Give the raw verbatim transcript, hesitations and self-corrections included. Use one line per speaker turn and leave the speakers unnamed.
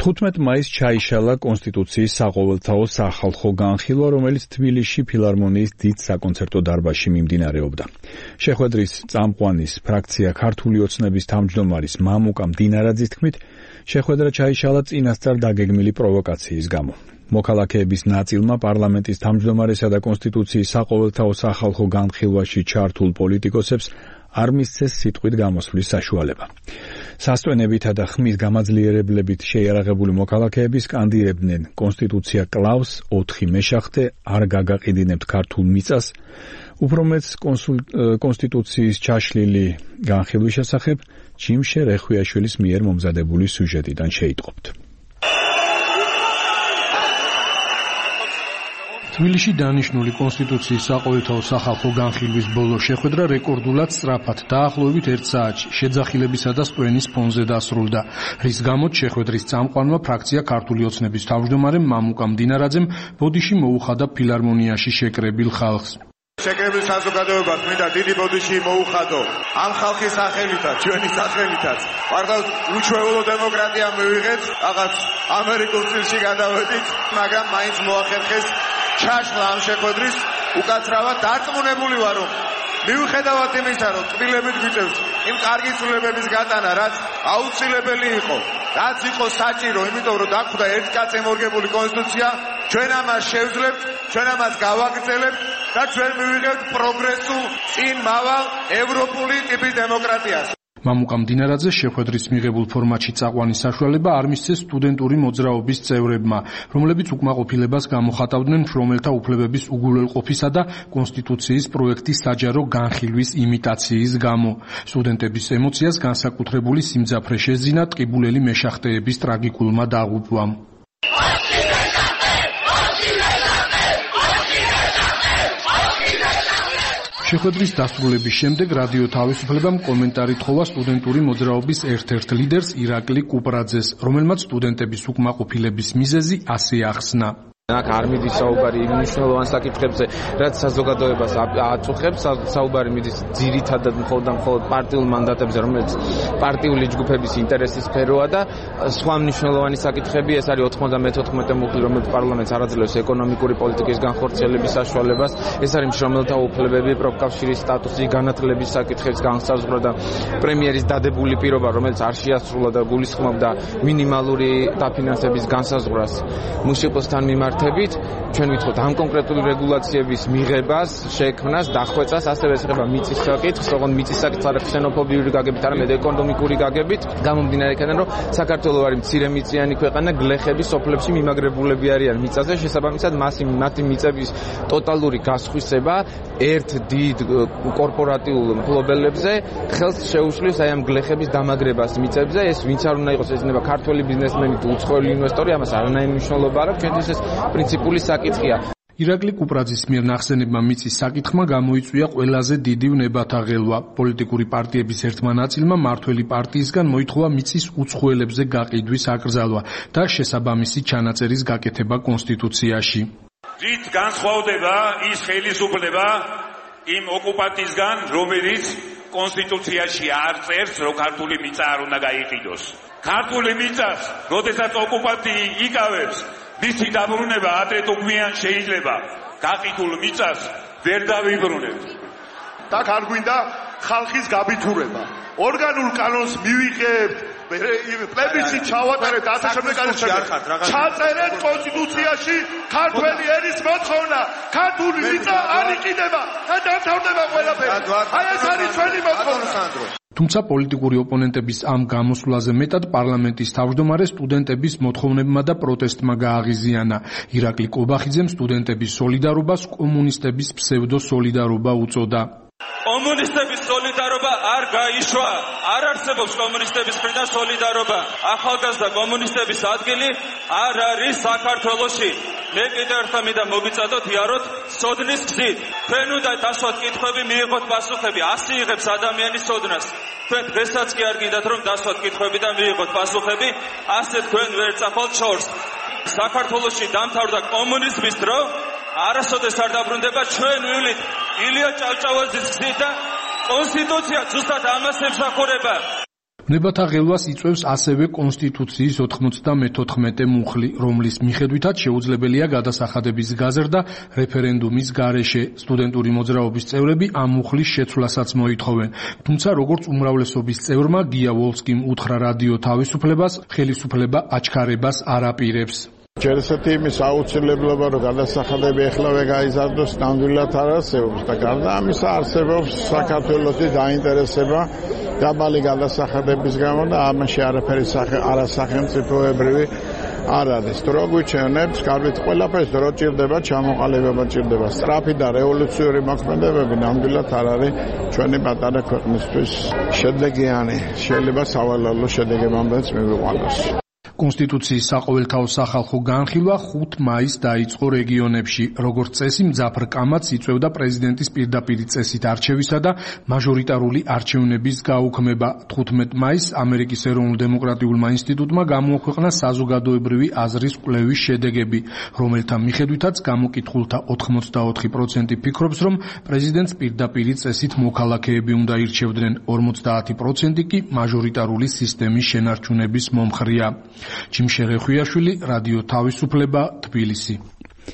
თხუთმეტ მაისს ჩაიშალა კონსტიტუციის საყოველთაო სახალხო განხილვა, რომელიც თბილისში ფილარმონიის დიდ საკონცერტო დარბაზში მიმდინარეობდა. შეხვედრის წამყვანის ფრაქცია ქართული ოცნების თავმჯდომარის მამუკა მდინარაძის თქმით, შეხვედრა ჩაიშალა წინასწარ დაგეგმილი პროვოკაციის გამო. მოქალაქეების ნაწილმა პარლამენტის თავმჯდომარესა და კონსტიტუციის საყოველთაო სახალხო განხილვაში ჩართულ პოლიტიკოსებს არ მისცეს სიტყვით გამოსვლის საშუალება. სასტვენებითა და ხმის გამაძლიერებლებით შეიარაღებული მოქალაქეები სკანდირებდნენ კონსტიტუცია კლავს, ოთხი მეშახტე, არ გაგაყიდინებთ ქართულ მიწას. უფრო მეც კონსტიტუციის ჩაშლილი განხილვის შესახებ ჯიმშე რეხვიაშვილის მიერ მომზადებული სიუჟეტიდან შეიტყობთ.
თბილისში დანიშნული კონსტიტუციის საყოველთაო სახალხო განხილვის ბოლო შეხვედრა რეკორდულად სწრაფად დაახლოებით ერთ საათში შეძახილებისა და სტვენის ფონზე დასრულდა, რის გამოც შეხვედრის წამყვანმა ფრაქცია ქართული ოცნების თავმჯდომარემ მამუკა მდინარაძემ ბოდიში მოუხადა ფილარმონიაში შეკრებილ ხალხს.
შეკრებილ საზოგადოებას მინდა დიდი ბოდიში მოუხადო ამ ხალხის სახელითაც, ჩვენი სახელითაც. მართლა უჩვეულო დემოკრატია მივიღეთ, რაღაც ამერიკულ სტილში გადავედით, მაგრამ მაინც მოახერხეს ჩაშლა ამ შეხვედრის. უკაცრავად დარწმუნებული ვარ, რომ მიუხედავად იმისა, რომ წვილებით გვიწევს იმ კარგი ცვლილებების გატანა, რაც აუცილებელი იყო, რაც იყო საჭირო, იმიტომ რომ დაგვხვდა ერთ კაცზე მორგებული კონსტიტუცია, ჩვენ ამას შევძლებთ, ჩვენ ამას გავაგრძელებთ და ჩვენ მივიღებთ პროგრესულ წინ მავალ ევროპული ტიპის დემოკრატიას.
მამუკა მდინარაძე შეხვედრის მიღებულ ფორმატში წაყვანის საშუალება არ მისცეს სტუდენტური მოძრაობის წევრებმა, რომლებიც უკმაყოფილებას გამოხატავდნენ მშრომელთა უფლებების უგულებელყოფისა და კონსტიტუციის პროექტის საჯარო განხილვის იმიტაციის გამო. სტუდენტების ემოციას განსაკუთრებული სიმძაფრე შეძინა ტყიბულელი მეშახტეების ტრაგიკულმა დაღუპვამ. შეხვედრის დასრულების შემდეგ რადიო თავისუფლებამ კომენტარი თხოვა სტუდენტური მოძრაობის ერთ-ერთ ლიდერს ირაკლი კუპრაძეს, რომელმაც სტუდენტების უკმაყოფილების მიზეზი ასე ახსნა.
აქ არ მიდის საუბარი იმ მნიშვნელოვან საკითხებზე, რაც საზოგადოებას აწუხებს, საუბარი მიდის ძირითადად მხოლოდ და მხოლოდ პარტიულ მანდატებზე, რომელიც პარტიული ჯგუფების ინტერესის სფეროა და სხვა მნიშვნელოვანი საკითხები, ეს არის ოთხმოცდამეთოთხმეტე მუხლი, რომელიც პარლამენტს არაძლევს ეკონომიკური პოლიტიკის განხორციელების საშუალებას, ეს არის მშრომელთა უფლებები, პროფკავშირის სტატუსი, განათლების საკითხების განსაზღვრა და პრემიერის დადებული პირობა, რომელიც არ შეასრულა და გულისხმობდა მინიმალური დაფინანსების განსაზღვრას მუსიკოსთან მიმართ ჩვენ ვიცხოთ ამ კონკრეტული რეგულაციების მიღებას, შექმნას, დახვეწას, ასევე ეხება მიწის საკითხს, ოღონდ მიწის საკითხს არა ქსენოფობიური გაგებით, არამედ ეკონომიკური გაგებით, გამომდინარე იქიდან, რომ საქართველო არის მცირემიწიანი ქვეყანა, გლეხების სოფლებში მიმაგრებულები არიან მიწაზე, შესაბამისად მასი მათი მიწების ტოტალური გასხვისება ერთ დიდ კორპორატიულ მფლობელებზე ხელს შეუშლის აი ამ გლეხების დამაგრებას მიწებზე, ეს ვინც არ უნდა იყოს, ეს იქნება ქართველი ბიზნესმენი თუ უცხოელი ინვესტორი, ამას არანაირი მნიშვნელობა არ აქვს, ჩვენთვის ეს პრინციპული საკითხია.
ირაკლი კუპრაძის მიერ ნახსენებმა მიწის საკითხმა გამოიწვია ყველაზე დიდი ვნებათა ღელვა. პოლიტიკური პარტიების ერთმა ნაწილმა მართველი პარტიისგან მოითხოვა მიწის უცხოელებზე გაყიდვის აკრძალვა და შესაბამისი ჩანაწერის გაკეთება კონსტიტუციაში.
რით განსხვავდება ის ხელისუფლება იმ ოკუპანტისგან, რომელიც კონსტიტუციაში არ წერს, რომ ქართული მიწა არ უნდა გაიყიდოს. ქართული მიწას, როდესაც ოკუპანტი იკავებს, მისი დაბრუნება ადრე თუ გვიან შეიძლება. გაყიდულ მიწას ვერ დავიბრუნებთ.
აქ არ გვინდა ხალხის გაბითურება. ორგანულ კანონს მივიღებთ, პლებისციტ ჩავატარებთ, ასე შემდეგ არის ჩაწერეთ კონსტიტუციაში ქართველი ენის მოთხოვნა, ქართული მიწა არ იყიდება და დამთავრდება ყველაფერი. აი ეს არის ჩვენი მოთხოვნა.
თუმცა პოლიტიკური ოპონენტების ამ გამოსვლაზე მეტად პარლამენტის თავმჯდომარე სტუდენტების მოთხოვნებმა და პროტესტმა გააღიზიანა. ირაკლი კობახიძემ სტუდენტების სოლიდარობას კომუნისტების ფსევდო-სოლიდარობა უწოდა.
კომუნისტების სოლიდარობა არ გაიშვა. არ არსებობს კომუნისტების მხრიდან სოლიდარობა. ახალგაზრდა კომუნისტების ადგილი არ არის საქართველოში. მე კიდევ ერთხელ მინდა მოგიწადოთ იაროთ სოდნის გზით. თქვენ უნდა დასვათ კითხვები, მიიღოთ პასუხები. ასე იღებს ადამიანის სოდნას. თქვენ დღესაც კი არ გინდათ რომ დასვათ კითხვები და მიიღოთ პასუხები, ასე თქვენ ვერ წახვალთ შორს. საქართველოში დამთავრდა კომუნიზმის დრო, არასოდეს არ დაბრუნდება, ჩვენ ვივლით ილია ჭავჭავაძის გზით და კონსტიტუცია ზუსტად ამას ემსახურება.
ვნებათა ღელვას იწვევს ასევე კონსტიტუციის ოთხმოცდამეთოთხმეტე მუხლი, რომლის მიხედვითაც შეუძლებელია გადასახადების გაზრდა რეფერენდუმის გარეშე. სტუდენტური მოძრაობის წევრები ამ მუხლის შეცვლასაც მოითხოვენ. თუმცა როგორც უმრავლესობის წევრმა გია ვოლსკიმ უთხრა რადიო თავისუფლებას, ხელისუფლება აჩქარებას არ აპირებს.
ჯერ ესეთი იმის აუცილებლობა, რომ გადასახადები ეხლავე გაიზარდოს, ნამდვილად არ არსებობს და გარდა ამისა არსებობს საქართველოსი დაინტერესება დაბალი გადასახადების გამო და ამაში არაფერი არასახელმწიფოებრივი არ არის. დრო გვიჩვენებს, გარკვეულ ყველაფერს დრო ჭირდება, ჩამოყალიბება ჭირდება. სწრაფი და რევოლუციური მოქმედებები ნამდვილად არ არის ჩვენი პატარა ქვეყნისთვის შედეგიანი. შეიძლება სავალალო შედეგებამდეც მივიყვანოს.
კონსტიტუციის საყოველთაო სახალხო განხილვა ხუთი მაისს დაიწყო რეგიონებში. როგორც წესი, მძაფრ კამათს იწვევდა პრეზიდენტის პირდაპირი წესით არჩევისა და მაჟორიტარული არჩევნების გაუქმება. თხუთმეტ მაისს ამერიკის ეროვნულ დემოკრატიულმა ინსტიტუტმა გამოაქვეყნა საზოგადოებრივი აზრის კვლევის შედეგები, რომელთა მიხედვითაც გამოკითხულთა ოთხმოცდაოთხი პროცენტი ფიქრობს, რომ პრეზიდენტს პირდაპირი წესით მოქალაქეები უნდა ირჩევდნენ, ორმოცდაათი პროცენტი კი მაჟორიტარული სისტემის შენარჩუნების მომხრეა. ჯიმ შერეხვიაშვილი, რადიო თავისუფლება, თბილისი.